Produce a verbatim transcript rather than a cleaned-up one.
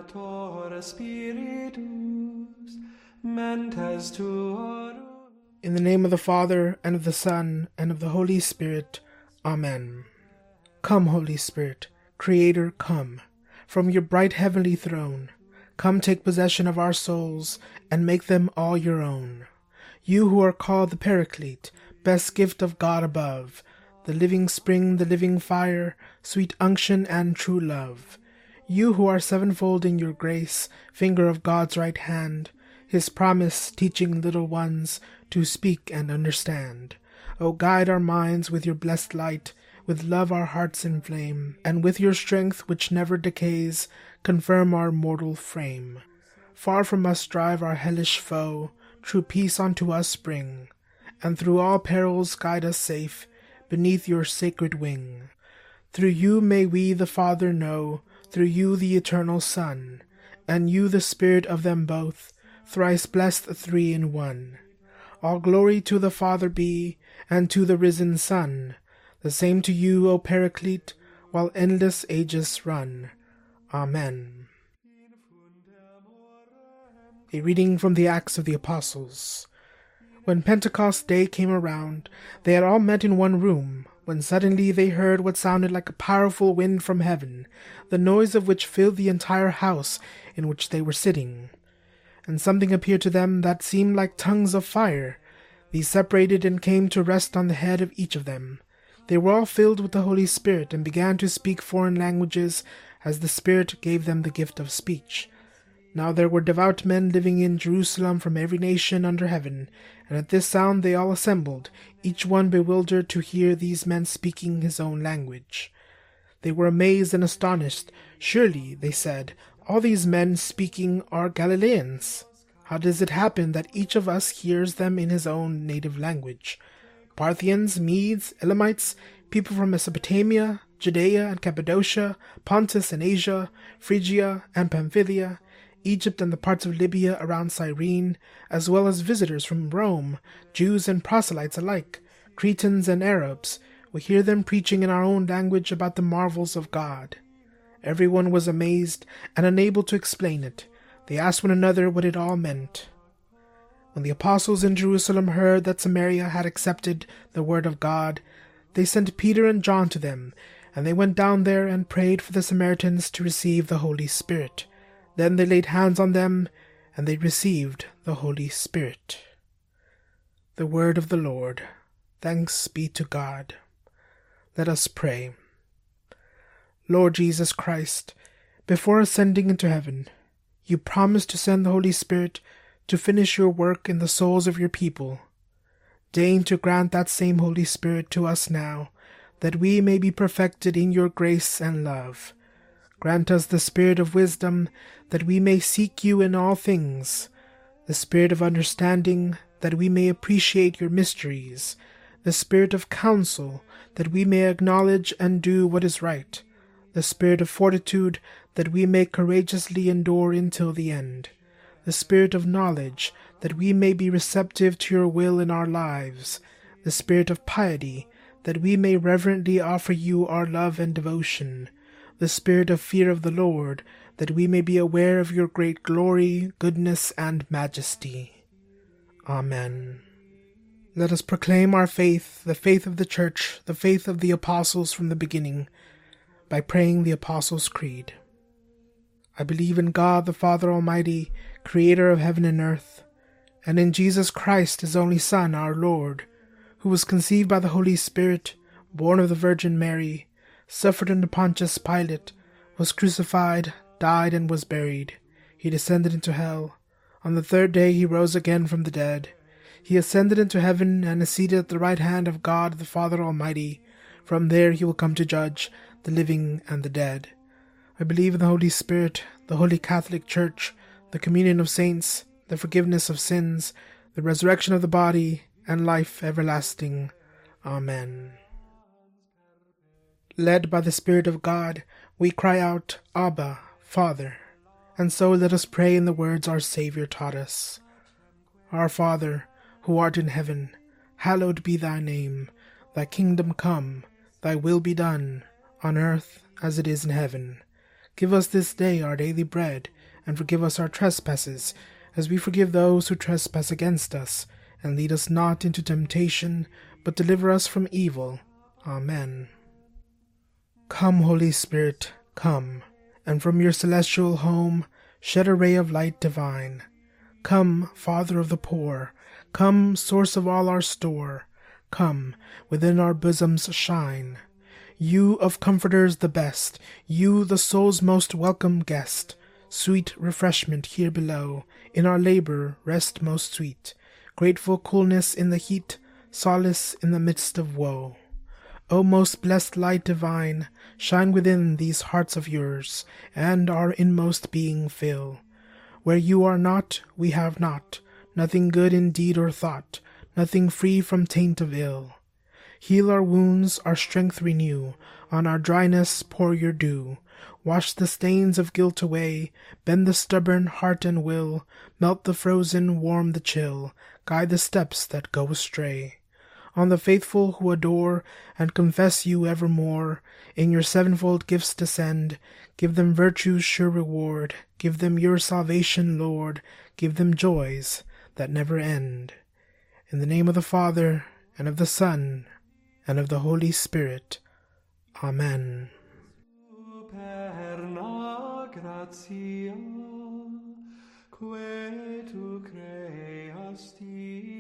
Creator Spiritus, mentes tuorum. In the name of the Father, and of the Son, and of the Holy Spirit. Amen. Come, Holy Spirit, Creator, come. From your bright heavenly throne, come take possession of our souls, and make them all your own. You who are called the Paraclete, best gift of God above, the living spring, the living fire, sweet unction and true love. You who are sevenfold in your grace, finger of God's right hand, his promise teaching little ones to speak and understand. O guide our minds with your blessed light, with love our hearts inflame, and with your strength which never decays, confirm our mortal frame. Far from us drive our hellish foe, true peace unto us bring, and through all perils guide us safe, beneath your sacred wing. Through you may we the Father know, through you the eternal Son, and you the Spirit of them both, thrice blessed three in one. All glory to the Father be, and to the risen Son, the same to you, O Paraclete, while endless ages run. Amen. A reading from the Acts of the Apostles. When Pentecost Day came around, they had all met in one room, when suddenly they heard what sounded like a powerful wind from heaven, the noise of which filled the entire house in which they were sitting. And something appeared to them that seemed like tongues of fire. These separated and came to rest on the head of each of them. They were all filled with the Holy Spirit, and began to speak foreign languages, as the Spirit gave them the gift of speech. Now there were devout men living in Jerusalem from every nation under heaven, and at this sound they all assembled, each one bewildered to hear these men speaking his own language. They were amazed and astonished. Surely, they said, all these men speaking are Galileans. How does it happen that each of us hears them in his own native language? Parthians, Medes, Elamites, people from Mesopotamia, Judea and Cappadocia, Pontus and Asia, Phrygia and Pamphylia, Egypt and the parts of Libya around Cyrene, as well as visitors from Rome, Jews and proselytes alike, Cretans and Arabs, we hear them preaching in our own language about the marvels of God. Everyone was amazed and unable to explain it. They asked one another what it all meant. When the apostles in Jerusalem heard that Samaria had accepted the word of God, they sent Peter and John to them, and they went down there and prayed for the Samaritans to receive the Holy Spirit. Then they laid hands on them, and they received the Holy Spirit. The word of the Lord. Thanks be to God. Let us pray. Lord Jesus Christ, before ascending into heaven, you promised to send the Holy Spirit to finish your work in the souls of your people. Deign to grant that same Holy Spirit to us now, that we may be perfected in your grace and love. Grant us the spirit of wisdom, that we may seek you in all things, the spirit of understanding, that we may appreciate your mysteries, the spirit of counsel, that we may acknowledge and do what is right, the spirit of fortitude, that we may courageously endure until the end, the spirit of knowledge, that we may be receptive to your will in our lives, the spirit of piety, that we may reverently offer you our love and devotion, the spirit of fear of the Lord, that we may be aware of your great glory, goodness, and majesty. Amen. Let us proclaim our faith, the faith of the Church, the faith of the apostles from the beginning, by praying the Apostles' Creed. I believe in God the Father Almighty, creator of heaven and earth, and in Jesus Christ, his only Son, our Lord, who was conceived by the Holy Spirit, born of the Virgin Mary, suffered under Pontius Pilate, was crucified, died, and was buried. He descended into hell. On the third day he rose again from the dead. He ascended into heaven and is seated at the right hand of God the Father Almighty. From there he will come to judge the living and the dead. I believe in the Holy Spirit, the Holy Catholic Church, the communion of saints, the forgiveness of sins, the resurrection of the body, and life everlasting. Amen. Led by the Spirit of God, we cry out, Abba, Father. And so let us pray in the words our Saviour taught us. Our Father, who art in heaven, hallowed be thy name. Thy kingdom come, thy will be done, on earth as it is in heaven. Give us this day our daily bread, and forgive us our trespasses, as we forgive those who trespass against us. And lead us not into temptation, but deliver us from evil. Amen. Come, Holy Spirit, come, and from your celestial home shed a ray of light divine. Come, Father of the poor, come, source of all our store, come, within our bosoms shine. You of comforters the best, you the soul's most welcome guest, sweet refreshment here below, in our labor rest most sweet, grateful coolness in the heat, solace in the midst of woe. O most blessed light divine, shine within these hearts of yours, and our inmost being fill. Where you are not, we have not, nothing good in deed or thought, nothing free from taint of ill. Heal our wounds, our strength renew, on our dryness pour your dew. Wash the stains of guilt away, bend the stubborn heart and will, melt the frozen, warm the chill, guide the steps that go astray. On the faithful who adore and confess you evermore, in your sevenfold gifts descend, give them virtue's sure reward, give them your salvation, Lord, give them joys that never end. In the name of the Father, and of the Son, and of the Holy Spirit. Amen. Superna gratia, que tu creasti